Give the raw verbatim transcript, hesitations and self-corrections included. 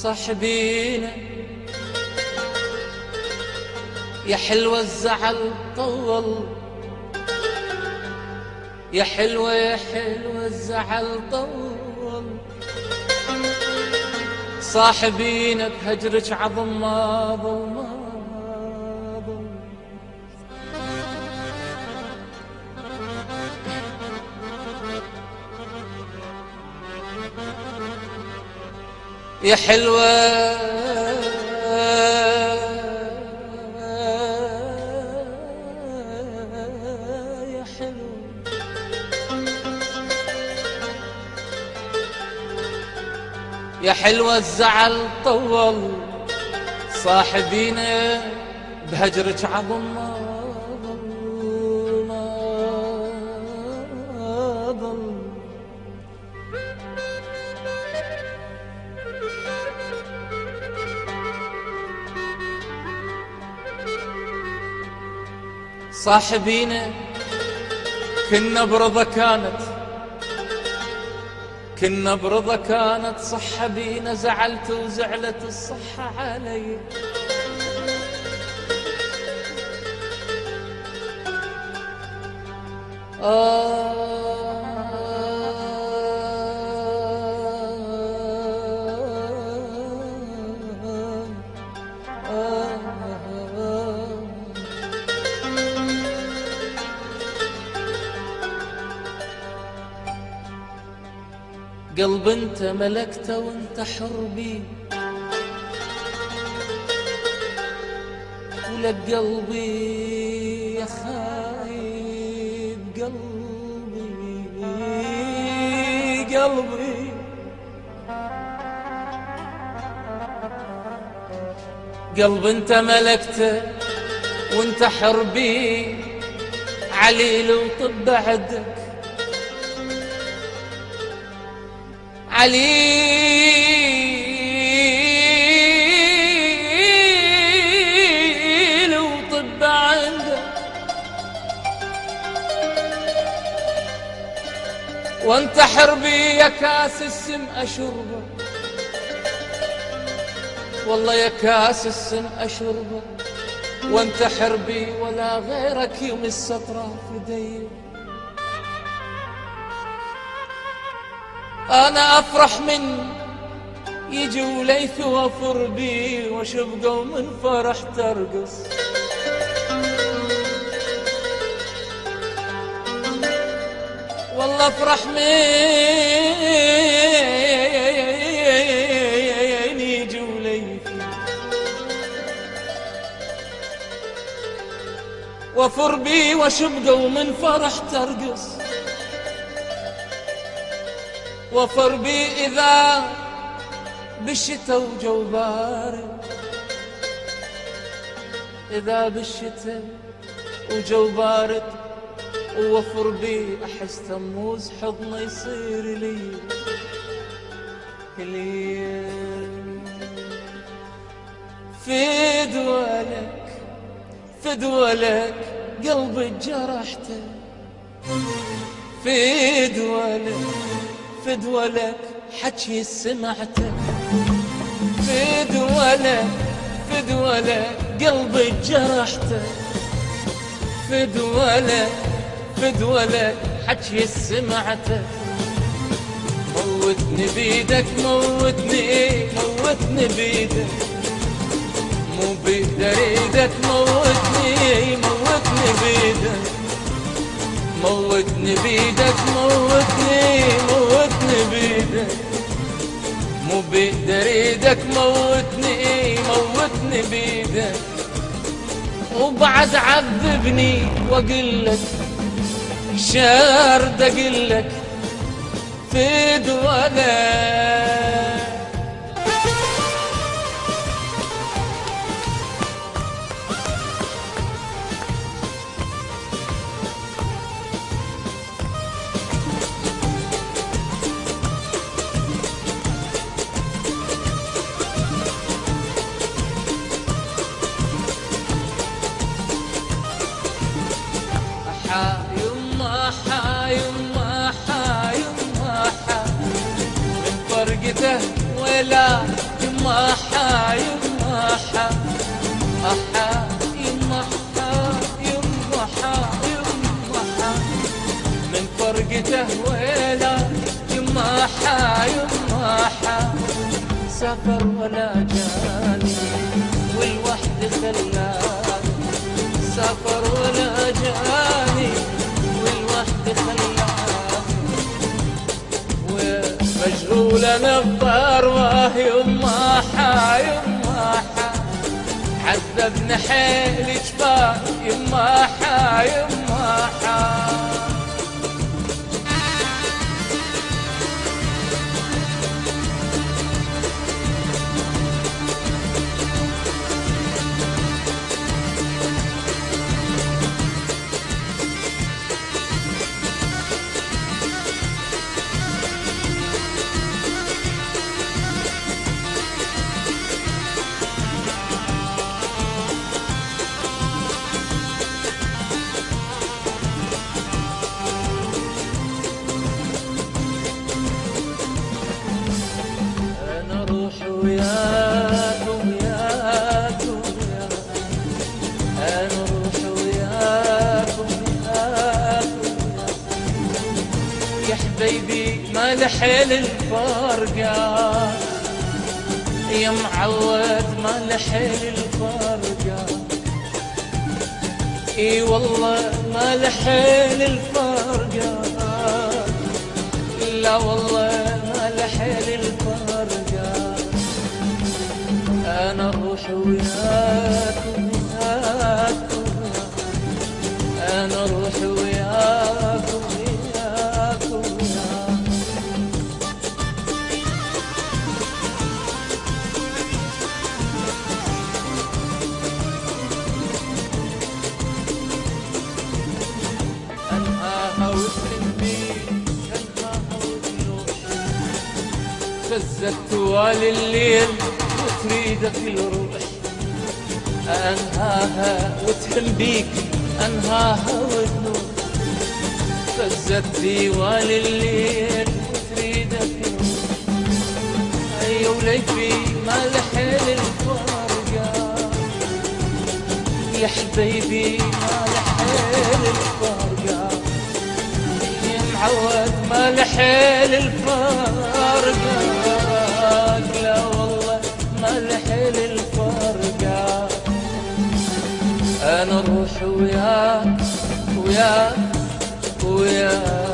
صاحبينا يا حلوة الزعل طول، يا حلوة يا حلوة الزعل طول، صاحبينا بهجرك عظم ما ظل ما ظل. يا حلوة يا حلوة يا حلوة الزعل طول، صاحبينا بهجرك عظم ما ظل ما ظل. صاحبينا كنا برضا كانت كنا برضا كانت صحة بينا، زعلت وزعلت الصحة علي. آه آه قلب انت ملكته وانت حر بي، ولك قلبي يا خايب قلبي قلبي. قلب انت ملكته وانت حر بي، عليل وطب بعدك عليل وطب عندك، وانت حربي يا كاس السم اشربه، والله يا كاس السم اشربه، وانت حربي ولا غيرك يمس اطراف يدي. أنا أفرح من يجي وليث وافر بي، واشوف قوم فرح ترقص. والله أفرح من يجي وليث وافر بي، واشوف قوم فرح ترقص. وفر بي إذا بالشتا وجو بارد، إذا بالشتا وجو بارد، ووفر بي أحس تموز حضنه يصير لي لي. فدوالك فدوالك قلبي جرحته، فدوالك فدولك حكي سمعته، فدولك فدولك قلبي جرحته، فدولك فدولك حكي سمعته. موتني بيدك موتني موتني بيدك، مو بيد اريدك موتني موتني بيدك، موتني بيدك موتني موتني بيدك، مو بيد اريدك موتني موتني بيدك. وبعد عذبني واقلك شارد اقلك فدولك. يما حا يما حا يما حا من فرقته ولا يما ويله ويله يما حا يما حا سافر ولا جاني والوحد خلاني سافر ولا جاني والوحد خلاني ومشغول انا بضروه يما حا يما حا عذبني حيل جفاه يما حا يما حا وياكم وياكم يا أنا روح وياكم وياكم يا يا حبيبي ما لحيل الفرقة يا معود ما لحيل الفرقة اي والله ما لحيل الفرقة لا والله ما لحيل الفرقة أنا أروح وياكم وياكم أنا أروح وياكم وياكم أنهاها وترمي أنهاها وتلوش فزت طوال الليل تريدك الروح أنهاها وتهم بيك أنهاها وتنوح فزت ديوان الليل وتريدك الروح أي وليفي ما لحيل الفرقة يا حبيبي ما لحيل الفرقة يا معود ما لحيل الفرقة لا والله ما لحيل الفرقة أنا أروح وياك وياك وياك